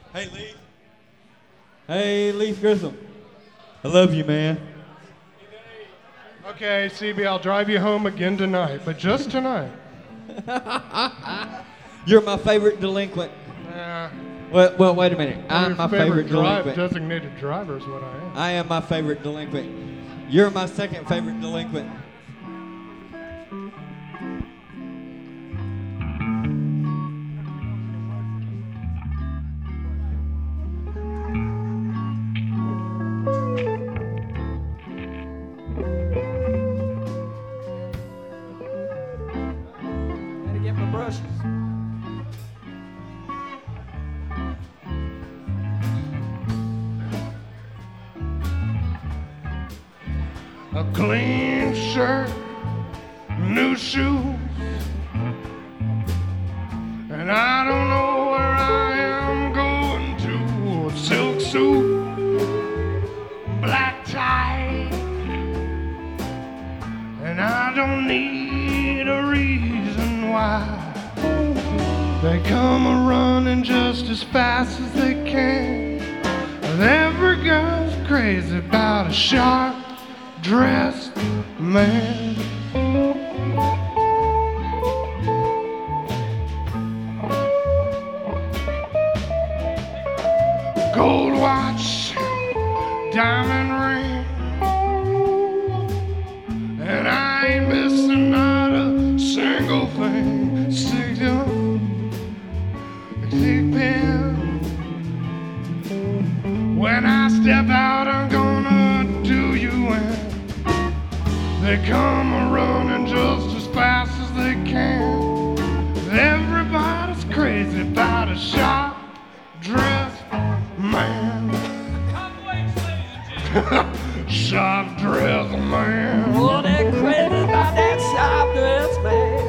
Hey, Leith. Hey, Leith Grissom. I love you, man. Okay, CB, I'll drive you home again tonight, but just tonight. You're my favorite delinquent. Well, wait a minute. I'm my favorite delinquent. Designated driver is what I am. I am my favorite delinquent. You're my second favorite delinquent. Gotta get my brushes. A clean shirt, new shoes, and I don't know where I am going to. A silk suit, black tie, and I don't need a reason why. They come a-running just as fast as they can. Every girl's crazy about a sharp dressed man. Gold watch, diamond ring, and I ain't missing not a single thing. Stick pin. When I step out, I'm gonna do you in. They come a-running just as fast as they can. Everybody's crazy about a sharp-dressed man. Sharp-dressed man. Oh, they're crazy about that sharp-dressed man.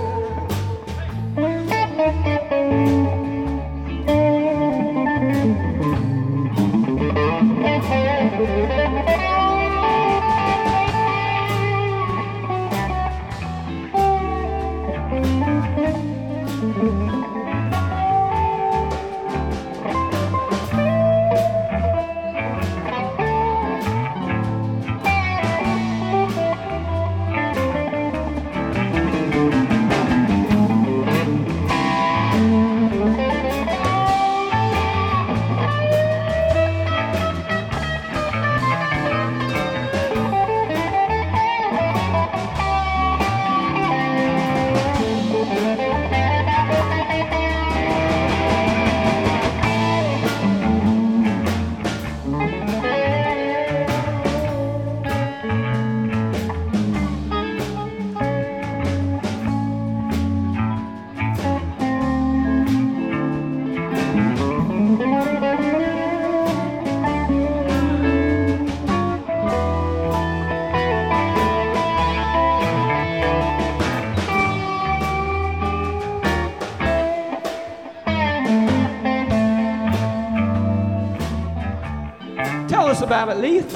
Tell us about it, Leith.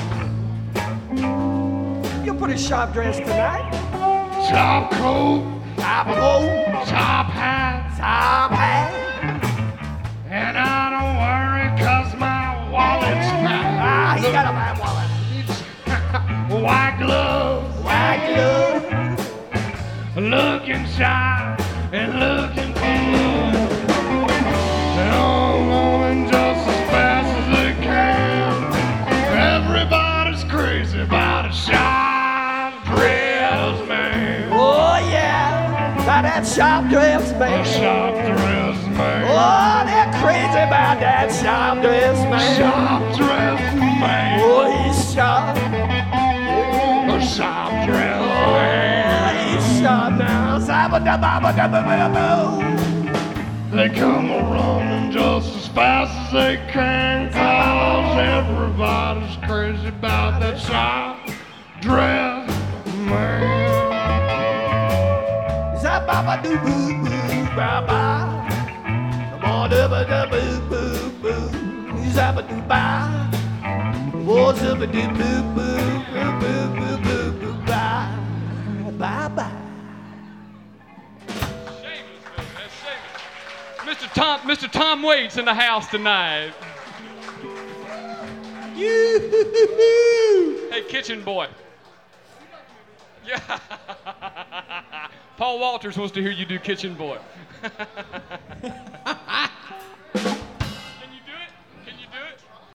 You put a sharp dress tonight. Top coat, Top coat, top hat, top hat. and I don't worry 'cause my wallet's fat. He got a bad wallet. White gloves, White glove. looking shy and looking cool. And all going just as fast as they can. Everybody's crazy about a sharp-dressed man. Oh, yeah. About that sharp-dressed A man. sharp-dressed man. Oh, they're crazy about that sharp-dressed man. Sharp-dressed man. Oh, he's sharp. A sharp-dressed man. Oh, he's sharp now. Zabba-dabba-dabba-dabba-dabba. They come a-running just as fast as they can, 'cause everybody's crazy about that sharp-dressed man. Zabba-ba-doo-boo-boo-ba-ba. Come on, dabba-dabba-boo-boo. Zabba-doo-ba. Oh, zabba-doo-boo-boo-boo-boo-boo-boo-ba. Bye-bye. Shameless, man. That's shameless. Mr. Mr. Tom Waits in the house tonight. Hey, kitchen boy. Yeah. Paul Walters wants to hear you do kitchen boy.